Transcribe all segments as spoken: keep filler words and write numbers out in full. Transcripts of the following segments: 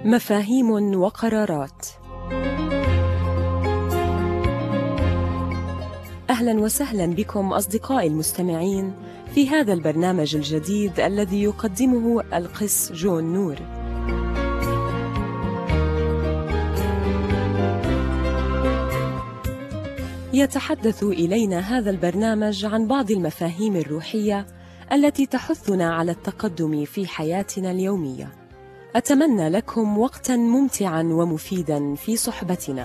مفاهيم وقرارات. أهلا وسهلا بكم أصدقائي المستمعين في هذا البرنامج الجديد الذي يقدمه القس جون نور. يتحدث إلينا هذا البرنامج عن بعض المفاهيم الروحية التي تحثنا على التقدم في حياتنا اليومية. أتمنى لكم وقتاً ممتعاً ومفيداً في صحبتنا.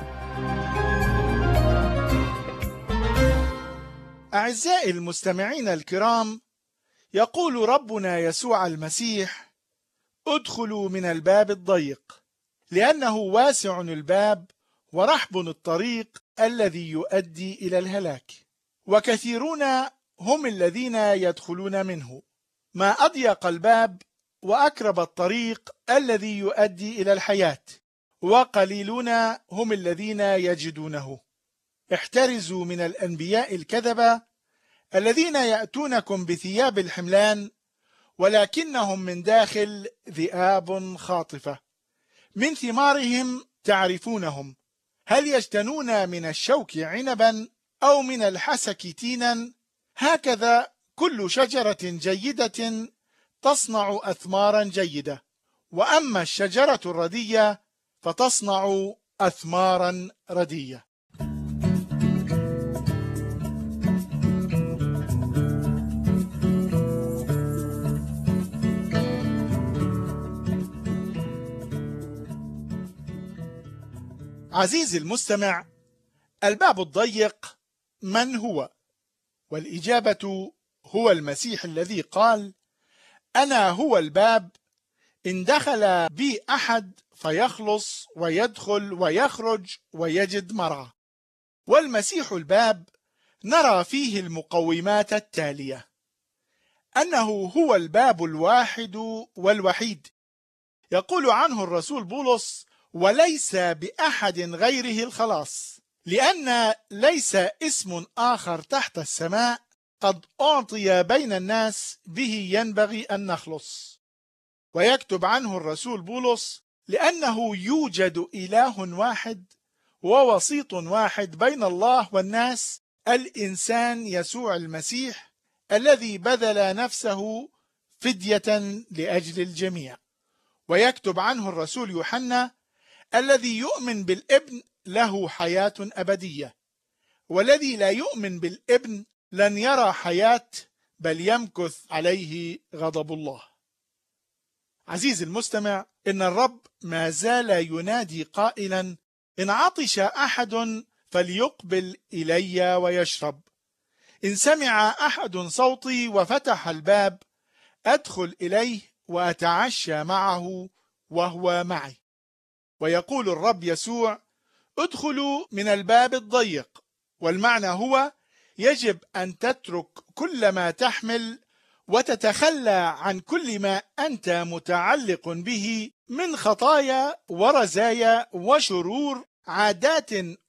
أعزائي المستمعين الكرام، يقول ربنا يسوع المسيح: ادخلوا من الباب الضيق، لأنه واسع الباب ورحب الطريق الذي يؤدي إلى الهلاك، وكثيرون هم الذين يدخلون منه. ما أضيق الباب وأكرب الطريق الذي يؤدي إلى الحياة، وقليلون هم الذين يجدونه. احترزوا من الأنبياء الكذبة الذين يأتونكم بثياب الحملان ولكنهم من داخل ذئاب خاطفة. من ثمارهم تعرفونهم، هل يجتنون من الشوك عنبا أو من الحسك تينا؟ هكذا كل شجرة جيدة تصنع أثمارا جيدة، وأما الشجرة الردية فتصنع أثمارا ردية. عزيزي المستمع، الباب الضيق من هو؟ والإجابة هو المسيح الذي قال: أنا هو الباب، إن دخل بي أحد فيخلص ويدخل ويخرج ويجد مرعى. والمسيح الباب نرى فيه المقومات التالية: أنه هو الباب الواحد والوحيد. يقول عنه الرسول بولس: وليس بأحد غيره الخلاص، لأن ليس اسم آخر تحت السماء قد أعطي بين الناس به ينبغي أن نخلص. ويكتب عنه الرسول بولس: لأنه يوجد إله واحد ووسيط واحد بين الله والناس، الإنسان يسوع المسيح، الذي بذل نفسه فدية لأجل الجميع. ويكتب عنه الرسول يوحنا: الذي يؤمن بالابن له حياة أبدية، والذي لا يؤمن بالابن لن يرى حياة، بل يمكث عليه غضب الله. عزيزي المستمع، إن الرب ما زال ينادي قائلا: إن عطش أحد فليقبل إلي ويشرب. إن سمع أحد صوتي وفتح الباب، أدخل إليه وأتعشى معه وهو معي. ويقول الرب يسوع: ادخلوا من الباب الضيق، والمعنى هو يجب أن تترك كل ما تحمل وتتخلى عن كل ما أنت متعلق به من خطايا ورزايا وشرور، عادات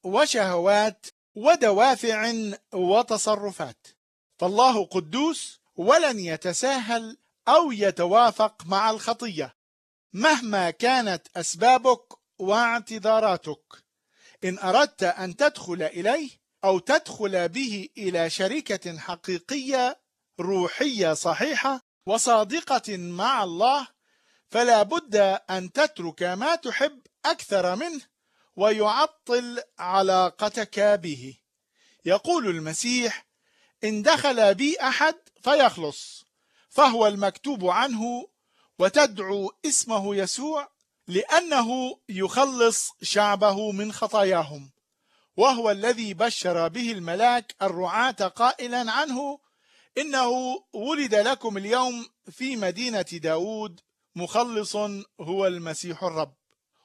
وشهوات ودوافع وتصرفات. فالله قدوس ولن يتساهل أو يتوافق مع الخطية مهما كانت أسبابك واعتذاراتك. إن أردت أن تدخل إليه أو تدخل به إلى شركة حقيقية روحية صحيحة وصادقة مع الله، فلا بد أن تترك ما تحب أكثر منه ويعطل علاقتك به. يقول المسيح: إن دخل بي أحد فيخلص، فهو المكتوب عنه وتدعو اسمه يسوع، لأنه يخلص شعبه من خطاياهم. وهو الذي بشر به الملاك الرعاة قائلا عنه: إنه ولد لكم اليوم في مدينة داود مخلص هو المسيح الرب.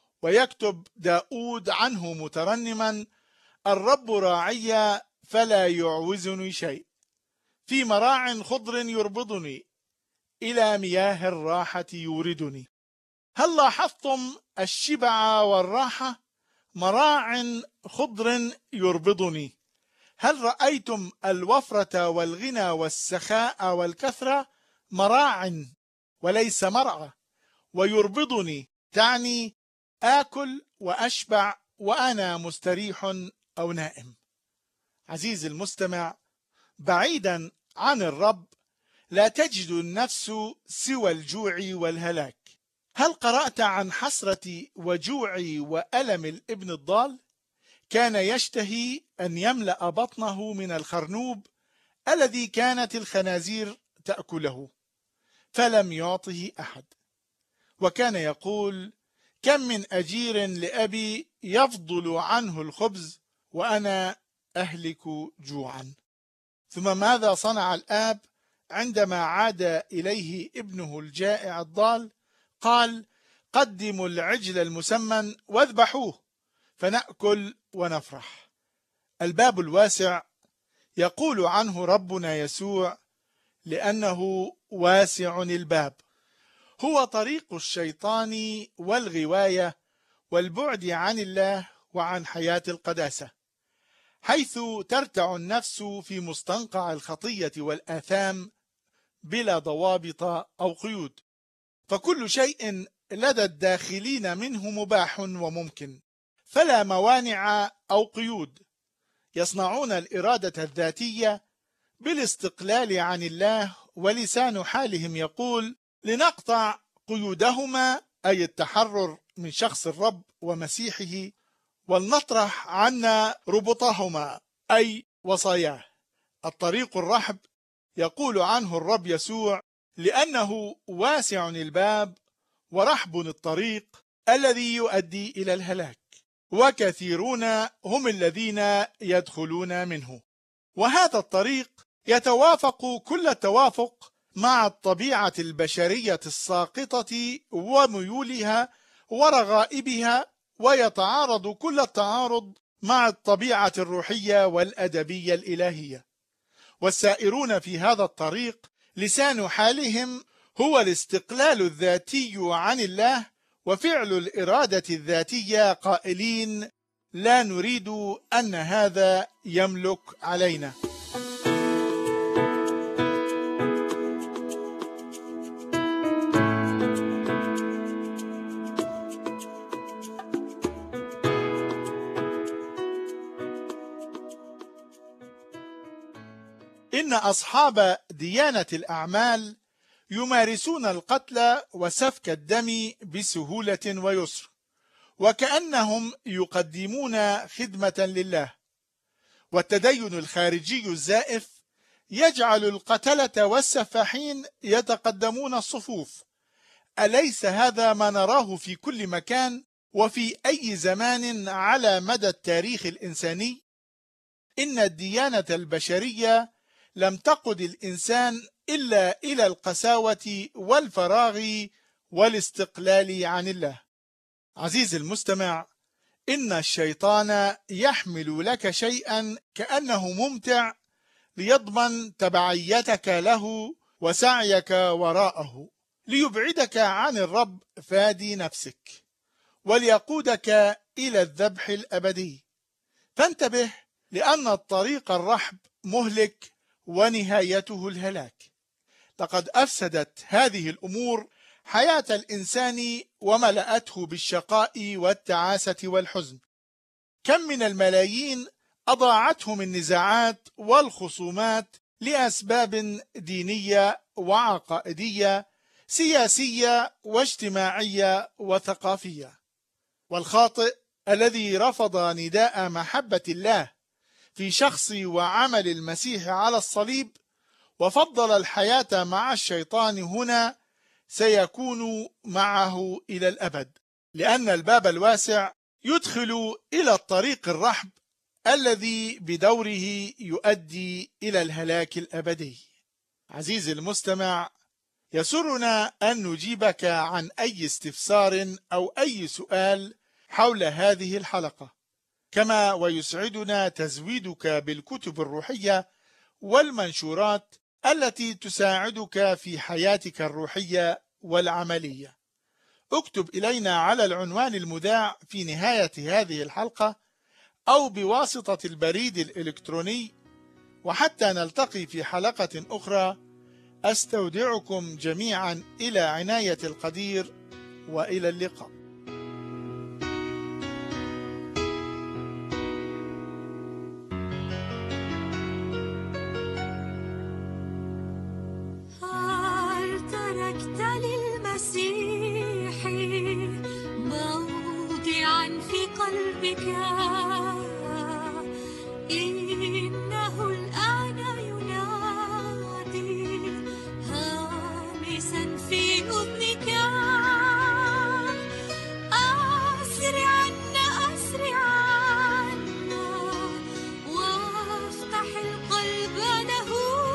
ويكتب داود عنه مترنما: الرب راعي فلا يعوزني شيء، في مراع خضر يربضني، إلى مياه الراحة يوردني. هل لاحظتم الشبع والراحة؟ مراع خضر يربضني. هل رأيتم الوفرة والغنى والسخاء والكثرة؟ مراع وليس مرعى. ويربضني تعني آكل وأشبع وأنا مستريح أو نائم. عزيزي المستمع، بعيدا عن الرب لا تجد النفس سوى الجوع والهلاك. هل قرأت عن حسرة وجوع وألم الابن الضال؟ كان يشتهي أن يملأ بطنه من الخرنوب الذي كانت الخنازير تأكله، فلم يعطه أحد، وكان يقول: كم من أجير لأبي يفضل عنه الخبز وأنا أهلك جوعا. ثم ماذا صنع الآب عندما عاد إليه ابنه الجائع الضال؟ قال: قدموا العجل المسمن واذبحوه فنأكل ونفرح. الباب الواسع يقول عنه ربنا يسوع: لأنه واسع الباب. هو طريق الشيطان والغواية والبعد عن الله وعن حياة القداسة، حيث ترتع النفس في مستنقع الخطية والآثام بلا ضوابط أو قيود، فكل شيء لدى الداخلين منه مباح وممكن، فلا موانع أو قيود. يصنعون الإرادة الذاتية بالاستقلال عن الله، ولسان حالهم يقول: لنقطع قيودهما، أي التحرر من شخص الرب ومسيحه، ولنطرح عنا ربطهما، أي وصاياه. الطريق الرحب يقول عنه الرب يسوع: لأنه واسع الباب ورحب الطريق الذي يؤدي إلى الهلاك، وكثيرون هم الذين يدخلون منه. وهذا الطريق يتوافق كل التوافق مع الطبيعة البشرية الساقطة وميولها ورغائبها، ويتعارض كل التعارض مع الطبيعة الروحية والأدبية الإلهية. والسائرون في هذا الطريق لسان حالهم هو الاستقلال الذاتي عن الله وفعل الإرادة الذاتية، قائلين: لا نريد أن هذا يملك علينا. إن أصحاب ديانة الأعمال يمارسون القتل وسفك الدم بسهولة ويسر، وكأنهم يقدمون خدمة لله. والتدين الخارجي الزائف يجعل القتلة والسفاحين يتقدمون الصفوف. أليس هذا ما نراه في كل مكان وفي أي زمان على مدى التاريخ الإنساني؟ إن الديانة البشرية لم تقد الإنسان إلا إلى القساوة والفراغ والاستقلال عن الله. عزيزي المستمع، إن الشيطان يحمل لك شيئا كأنه ممتع ليضمن تبعيتك له وسعيك وراءه، ليبعدك عن الرب فادي نفسك، وليقودك إلى الذبح الأبدي. فانتبه، لأن الطريق الرحب مهلك ونهايته الهلاك. لقد أفسدت هذه الأمور حياة الإنسان وملأته بالشقاء والتعاسة والحزن. كم من الملايين أضاعتهم النزاعات والخصومات لأسباب دينية وعقائدية، سياسية واجتماعية وثقافية. والخاطئ الذي رفض نداء محبة الله في شخص وعمل المسيح على الصليب وفضل الحياة مع الشيطان هنا سيكون معه إلى الأبد، لأن الباب الواسع يدخل إلى الطريق الرحب الذي بدوره يؤدي إلى الهلاك الأبدي. عزيزي المستمع، يسرنا أن نجيبك عن أي استفسار أو أي سؤال حول هذه الحلقة، كما ويسعدنا تزويدك بالكتب الروحية والمنشورات التي تساعدك في حياتك الروحية والعملية. اكتب إلينا على العنوان المذاع في نهاية هذه الحلقة أو بواسطة البريد الإلكتروني. وحتى نلتقي في حلقة أخرى، أستودعكم جميعا إلى عناية القدير، وإلى اللقاء. ربك إنه الآن ينادي هامسا في أذنك أسرعا أسرعا وافتح القلب له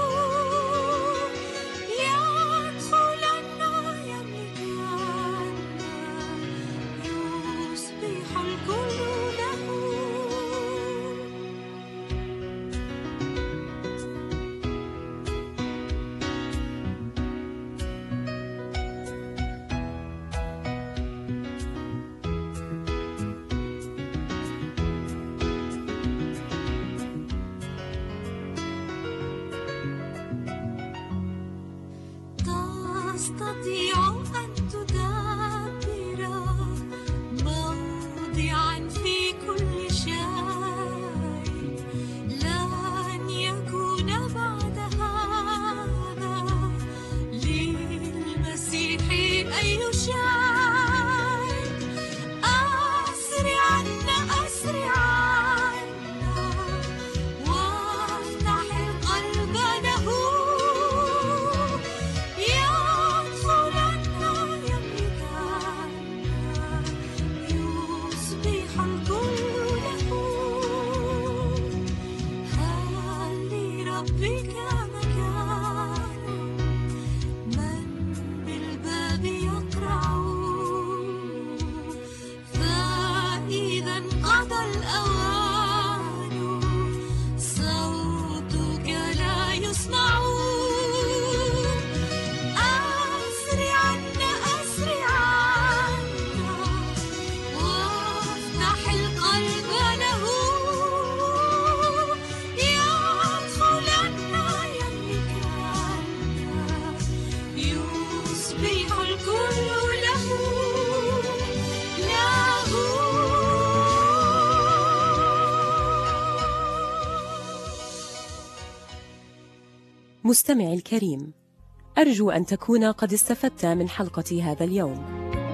يدخلن يملكان يصبح الكل له. تستطيع أن تدبر موضعا في كل شيء لن يكون بعد هذا للمسيح أي شيء. أسرعا أسرعا وافتح القلب له ربك مكان من بالباب يقرع فإذا انقضى الأوان صوتك لا يسمع. أسرعا أسرعا وافتح القلب له يصبح الكل له له. مستمعي الكريم، أرجو أن تكون قد استفدت من حلقة هذا اليوم.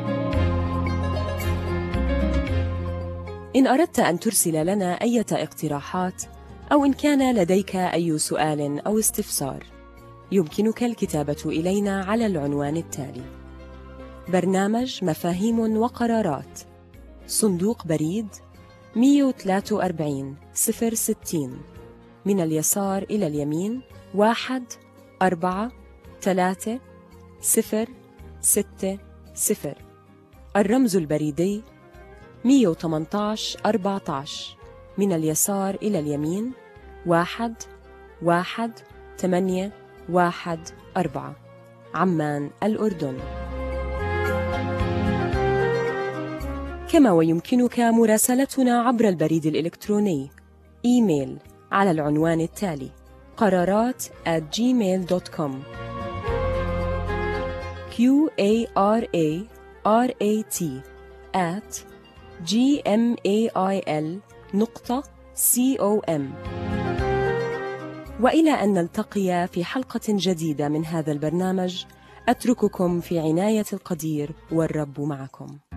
إن أردت أن ترسل لنا أي اقتراحات أو إن كان لديك أي سؤال أو استفسار يمكنك الكتابة إلينا على العنوان التالي: برنامج مفاهيم وقرارات، صندوق بريد مئة وثلاثة وأربعين صفر ستين، من اليسار إلى اليمين واحد أربعة ثلاثة صفر ستة صفر. الرمز البريدي مئة وثمانية عشر أربعة عشر، من اليسار إلى اليمين واحد واحد ثمانية واحد أربعة، عمان الأردن. كما ويمكنك مراسلتنا عبر البريد الإلكتروني إيميل على العنوان التالي: قرارات at gmail dot com q a r a r a t at g m a i l نقطة c o m. وإلى أن نلتقي في حلقة جديدة من هذا البرنامج، أترككم في عناية القدير والرب معكم.